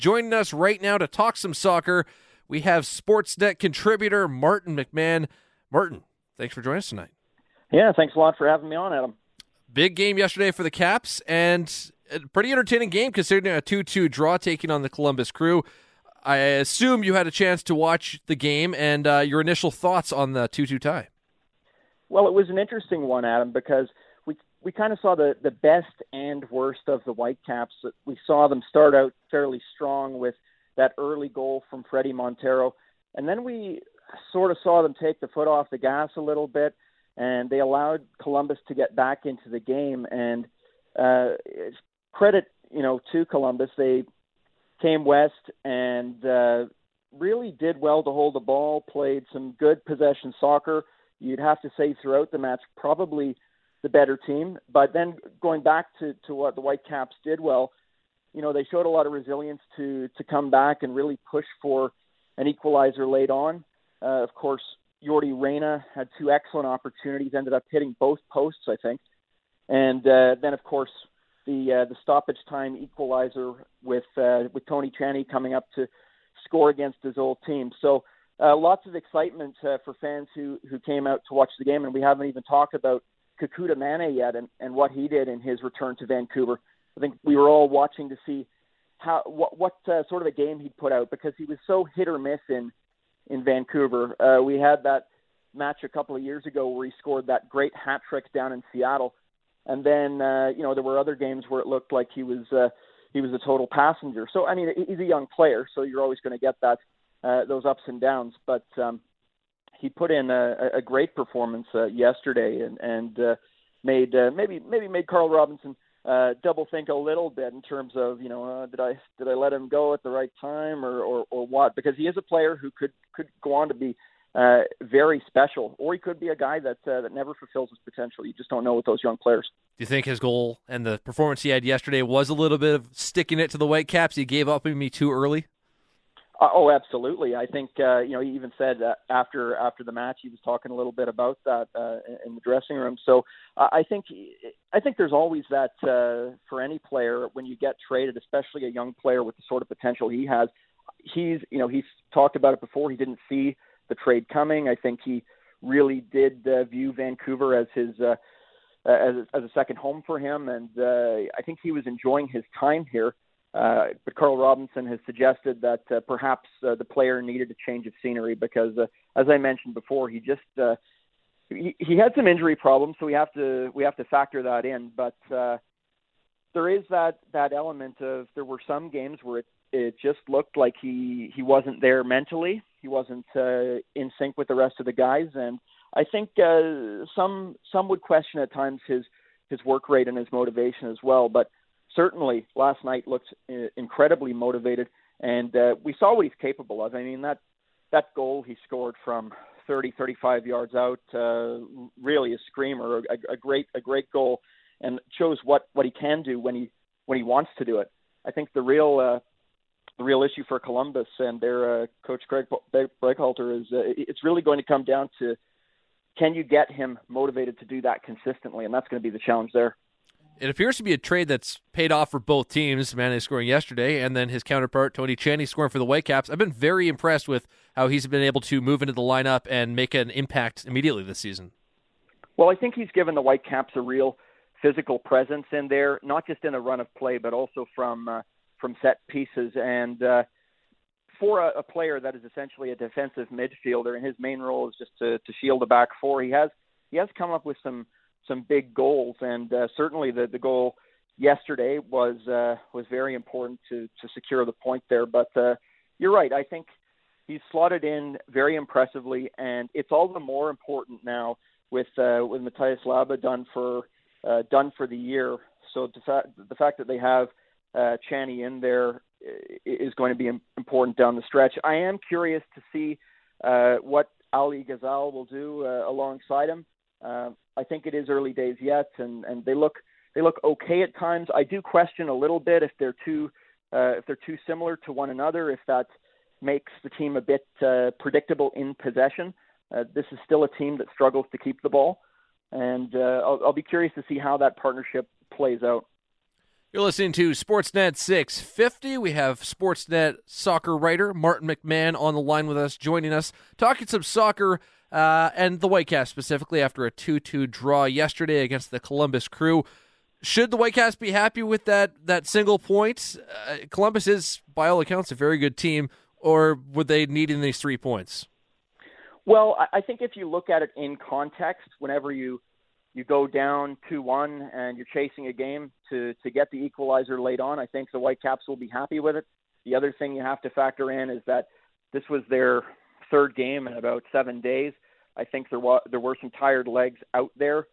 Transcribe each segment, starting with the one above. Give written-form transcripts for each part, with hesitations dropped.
Joining us right now to talk some soccer, we have Sportsnet contributor Martin McMahon. Martin, thanks for joining us tonight. Yeah, thanks a lot for having me on, Adam. Big game yesterday for the Caps, and a pretty entertaining game considering a 2-2 draw taking on the Columbus Crew. I assume you had a chance to watch the game and your initial thoughts on the 2-2 tie. Well, it was an interesting one, Adam, because we kind of saw the best and worst of the Whitecaps. We saw them start out fairly strong with that early goal from Freddie Montero, and then we sort of saw them take the foot off the gas a little bit, and they allowed Columbus to get back into the game. And credit, to Columbus, they came west and really did well to hold the ball, played some good possession soccer. You'd have to say throughout the match, probably the better team. But then going back to what the Whitecaps did well, they showed a lot of resilience to come back and really push for an equalizer late on. Of course, Yordi Reyna had two excellent opportunities, ended up hitting both posts, I think. And then, of course, the stoppage time equalizer with Tony Chaney coming up to score against his old team. So lots of excitement for fans who came out to watch the game, and we haven't even talked about Kekuta Manneh yet and what he did in his return to Vancouver. I think we were all watching to see what sort of a game he'd put out, because he was so hit or miss in Vancouver. We had that match a couple of years ago where he scored that great hat trick down in Seattle, and then there were other games where it looked like he was a total passenger. So I mean, he's a young player, so you're always going to get those ups and downs, but he put in a great performance yesterday, and made Carl Robinson double think a little bit in terms of did I let him go at the right time or what? Because he is a player who could go on to be very special, or he could be a guy that never fulfills his potential. You just don't know with those young players. Do you think his goal and the performance he had yesterday was a little bit of sticking it to the Whitecaps? He gave up on me too early. Oh, absolutely. I think he even said after the match he was talking a little bit about that in the dressing room. So I think there's always that for any player when you get traded, especially a young player with the sort of potential he has. He's talked about it before. He didn't see the trade coming. I think he really did view Vancouver as his as a second home for him, and I think he was enjoying his time here. But Carl Robinson has suggested that perhaps the player needed a change of scenery because, as I mentioned before, he just he had some injury problems, so we have to factor that in. But there is that element of there were some games where it just looked like he wasn't there mentally. He wasn't in sync with the rest of the guys, and I think some would question at times his work rate and his motivation as well. But certainly last night looked incredibly motivated, and we saw what he's capable of. I mean, that goal he scored from 35 yards out, really a screamer, a great goal, and shows what he can do when he wants to do it. I think the real issue for Columbus and their coach Craig Breckhalter is it's really going to come down to, can you get him motivated to do that consistently, and that's going to be the challenge there. It appears to be a trade that's paid off for both teams. Manneh scoring yesterday, and then his counterpart, Tony Chaney, scoring for the Whitecaps. I've been very impressed with how he's been able to move into the lineup and make an impact immediately this season. Well, I think he's given the Whitecaps a real physical presence in there, not just in a run of play, but also from set pieces. And for a player that is essentially a defensive midfielder, and his main role is just to shield the back four, he has come up with some big goals, and certainly the goal yesterday was very important to secure the point there. But you're right. I think he's slotted in very impressively, and it's all the more important now with Matthias Laba done for the year. So the fact that they have Chaney in there is going to be important down the stretch. I am curious to see what Ali Ghazal will do alongside him. I think it is early days yet, and they look okay at times. I do question a little bit if they're too similar to one another, if that makes the team a bit predictable in possession. This is still a team that struggles to keep the ball, and I'll be curious to see how that partnership plays out. You're listening to Sportsnet 650. We have Sportsnet soccer writer Martin McMahon on the line with us, joining us, talking some soccer and the Whitecaps specifically after a 2-2 draw yesterday against the Columbus Crew. Should the Whitecaps be happy with that single point? Columbus is, by all accounts, a very good team, or would they need in these 3 points? Well, I think if you look at it in context, whenever you go down 2-1 and you're chasing a game to get the equalizer late on, I think the Whitecaps will be happy with it. The other thing you have to factor in is that this was their third game in about 7 days. I think there were some tired legs out there.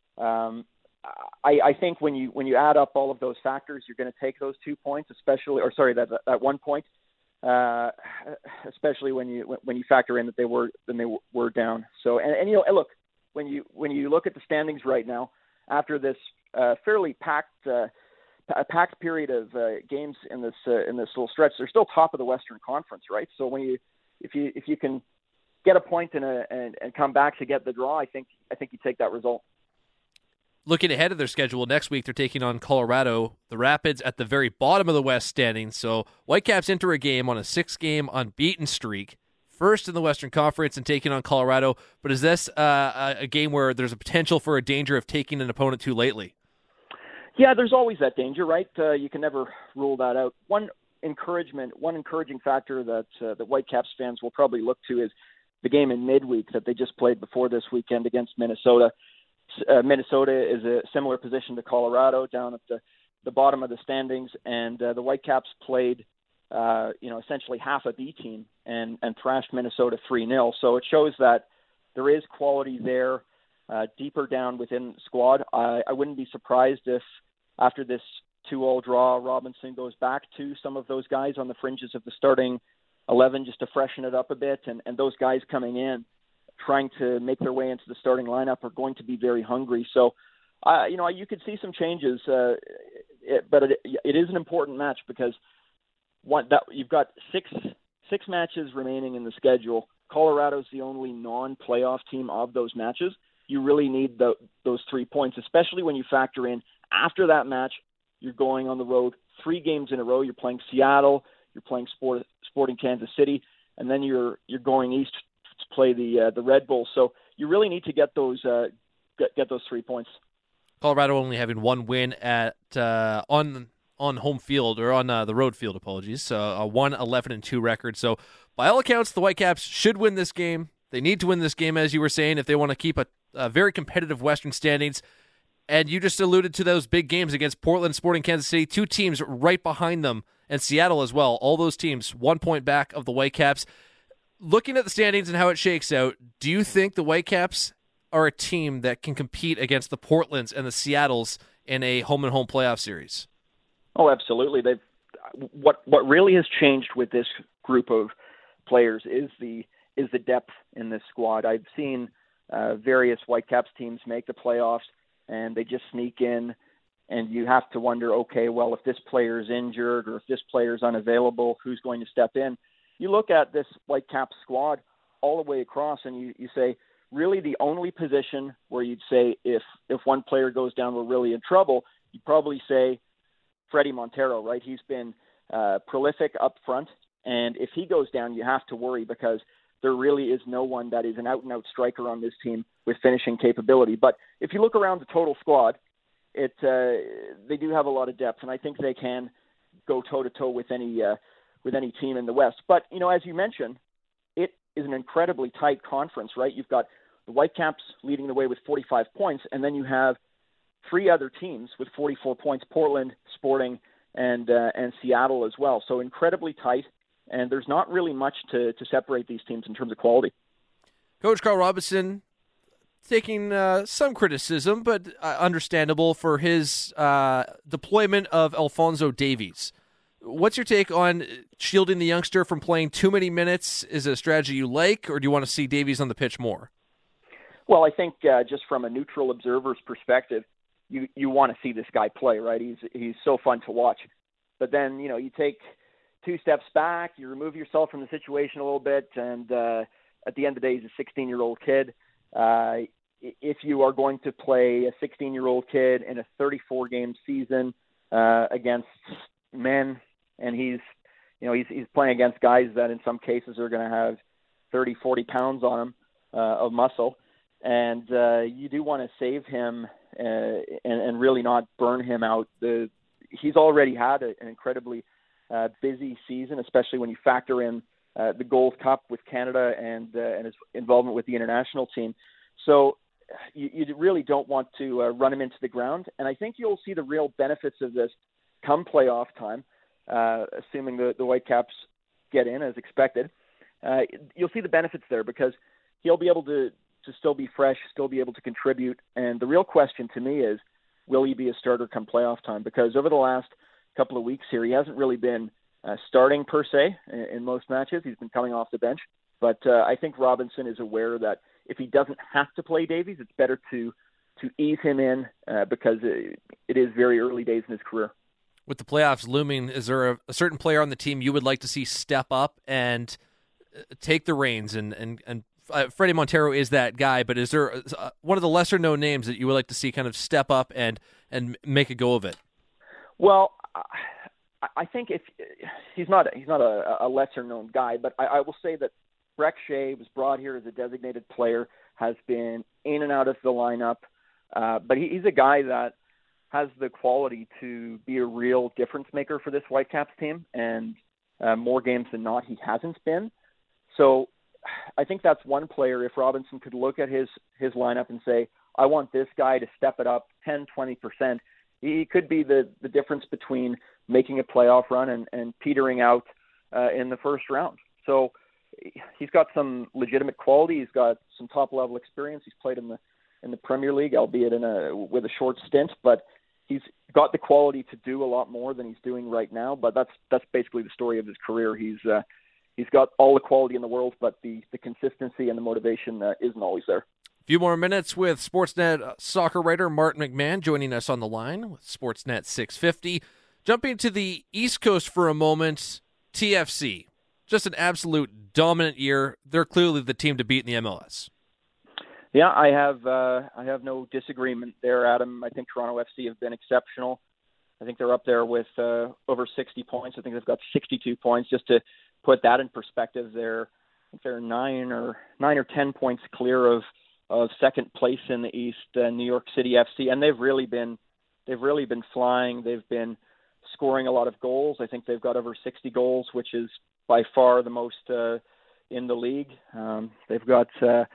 I think when you add up all of those factors, you're going to take those 2 points, that 1 point, especially when you factor in that they were down. So and look. When you look at the standings right now, after this fairly packed period of games in this little stretch, they're still top of the Western Conference, right? So if you can get a point and come back to get the draw, I think you take that result. Looking ahead of their schedule, next week they're taking on Colorado, the Rapids at the very bottom of the West standings. So Whitecaps enter a game on a 6-game unbeaten streak, first in the Western Conference and taking on Colorado. But is this a game where there's a potential for a danger of taking an opponent too lately? Yeah, there's always that danger, right? You can never rule that out. One encouraging factor that the Whitecaps fans will probably look to is the game in midweek that they just played before this weekend against Minnesota. Minnesota is a similar position to Colorado, down at the bottom of the standings, and the Whitecaps played essentially half a B team and thrashed Minnesota 3-0. So it shows that there is quality there deeper down within the squad. I wouldn't be surprised if after this 2-2 draw, Robinson goes back to some of those guys on the fringes of the starting 11 just to freshen it up a bit. And those guys coming in, trying to make their way into the starting lineup, are going to be very hungry. So, you could see some changes, but it is an important match because you've got six matches remaining in the schedule. Colorado's the only non-playoff team of those matches. You really need those 3 points, especially when you factor in after that match, you're going on the road 3 games in a row. You're playing Seattle, you're playing Sporting Kansas City, and then you're going east to play the Red Bulls. So you really need to get those 3 points. Colorado only having one win at on home field, or on the road field, apologies. A 1-11-2 record. So by all accounts, the Whitecaps should win this game. They need to win this game, as you were saying, if they want to keep a very competitive Western standings. And you just alluded to those big games against Portland, Sporting Kansas City, 2 teams right behind them, and Seattle as well. All those teams 1 point back of the Whitecaps. Looking at the standings and how it shakes out, do you think the Whitecaps are a team that can compete against the Portlands and the Seattles in a home-and-home playoff series? Oh, absolutely. What really has changed with this group of players is the depth in this squad. I've seen various Whitecaps teams make the playoffs, and they just sneak in, and you have to wonder, okay, well, if this player is injured or if this player is unavailable, who's going to step in? You look at this Whitecaps squad all the way across, and you say, really the only position where you'd say if one player goes down, we're really in trouble, you'd probably say Freddie Montero, right? He's been prolific up front, and if he goes down, you have to worry because there really is no one that is an out-and-out striker on this team with finishing capability. But if you look around the total squad, they do have a lot of depth, and I think they can go toe-to-toe with any team in the West. But, as you mentioned, it is an incredibly tight conference, right? You've got the Whitecaps leading the way with 45 points, and then you have 3 other teams with 44 points, Portland, Sporting, and Seattle as well. So incredibly tight, and there's not really much to separate these teams in terms of quality. Coach Carl Robinson taking some criticism, but understandable for his deployment of Alphonso Davies. What's your take on shielding the youngster from playing too many minutes? Is it a strategy you like, or do you want to see Davies on the pitch more? Well, I think just from a neutral observer's perspective, you want to see this guy play, right? He's so fun to watch. But then, you take 2 steps back, you remove yourself from the situation a little bit, and at the end of the day, he's a 16-year-old kid. If you are going to play a 16-year-old kid in a 34-game season against men, and he's playing against guys that in some cases are going to have 30, 40 pounds on him of muscle, and you do want to save him and really not burn him out. He's already had an incredibly busy season, especially when you factor in the Gold Cup with Canada and his involvement with the international team. So you really don't want to run him into the ground. And I think you'll see the real benefits of this come playoff time, assuming the Whitecaps get in as expected. You'll see the benefits there because he'll be able to still be fresh, still be able to contribute. And the real question to me is, will he be a starter come playoff time? Because over the last couple of weeks here, he hasn't really been starting per se in most matches. He's been coming off the bench. But I think Robinson is aware that if he doesn't have to play Davies, it's better to ease him in because it is very early days in his career. With the playoffs looming, is there a certain player on the team you would like to see step up and take the reins? And Freddie Montero is that guy, but is there one of the lesser-known names that you would like to see kind of step up and make a go of it? Well, I think if he's not a lesser-known guy, but I will say that Brek Shea was brought here as a designated player, has been in and out of the lineup, but he's a guy that has the quality to be a real difference maker for this Whitecaps team, and more games than not, he hasn't been. So I think that's one player. If Robinson could look at his lineup and say, I want this guy to step it up 10, 20%, he could be the difference between making a playoff run and petering out in the first round. So he's got some legitimate quality. He's got some top-level experience. He's played in the Premier League, albeit with a short stint, but he's got the quality to do a lot more than he's doing right now. But that's basically the story of his career. He's got all the quality in the world, but the consistency and the motivation isn't always there. A few more minutes with Sportsnet soccer writer Martin McMahon joining us on the line with Sportsnet 650. Jumping to the East Coast for a moment, TFC. Just an absolute dominant year. They're clearly the team to beat in the MLS. Yeah, I have no disagreement there, Adam. I think Toronto FC have been exceptional. I think they're up there with over 60 points. I think they've got 62 points. Just to put that in perspective, they're 9 or 10 points clear of second place in the East, New York City FC, and they've really been flying. They've been scoring a lot of goals. I think they've got over 60 goals, which is by far the most in the league. They've got,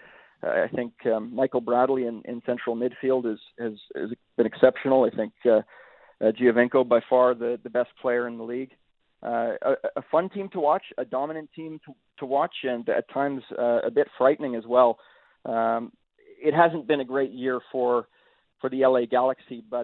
I think, Michael Bradley in central midfield has been exceptional. I think Giovinco by far the best player in the league. A fun team to watch, a dominant team to watch, and at times a bit frightening as well. It hasn't been a great year for the LA Galaxy, but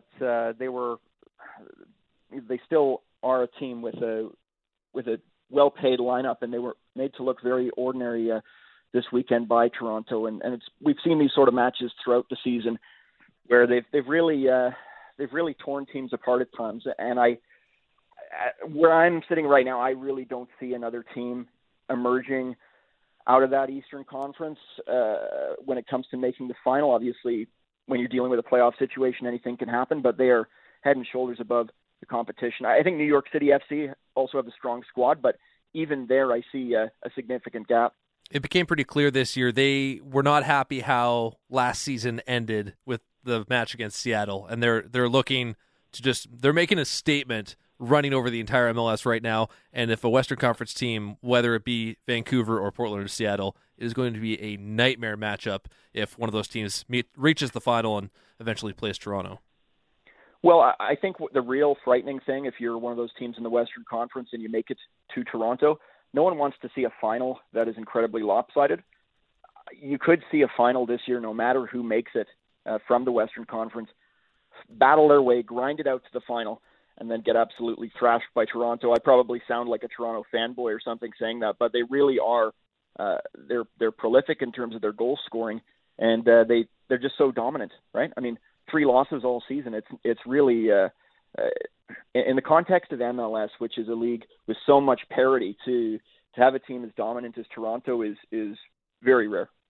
they still are a team with a well-paid lineup, and they were made to look very ordinary this weekend by Toronto. And we've seen these sort of matches throughout the season where they've really torn teams apart at times. And where I'm sitting right now, I really don't see another team emerging out of that Eastern Conference when it comes to making the final. Obviously, when you're dealing with a playoff situation, anything can happen, but they are head and shoulders above the competition. I think New York City FC also have a strong squad, but even there I see a significant gap. It became pretty clear this year they were not happy how last season ended with the match against Seattle, and they're looking to they're making a statement running over the entire MLS right now. And if a Western Conference team, whether it be Vancouver or Portland or Seattle, is going to be a nightmare matchup if one of those teams reaches the final and eventually plays Toronto. Well, I think the real frightening thing, if you're one of those teams in the Western Conference and you make it to Toronto, no one wants to see a final that is incredibly lopsided. You could see a final this year, no matter who makes it from the Western Conference, battle their way, grind it out to the final, and then get absolutely thrashed by Toronto. I probably sound like a Toronto fanboy or something saying that, but they really are. They're prolific in terms of their goal scoring, and they're just so dominant, right? I mean, 3 losses all season. It's really in the context of MLS, which is a league with so much parity, to have a team as dominant as Toronto is very rare.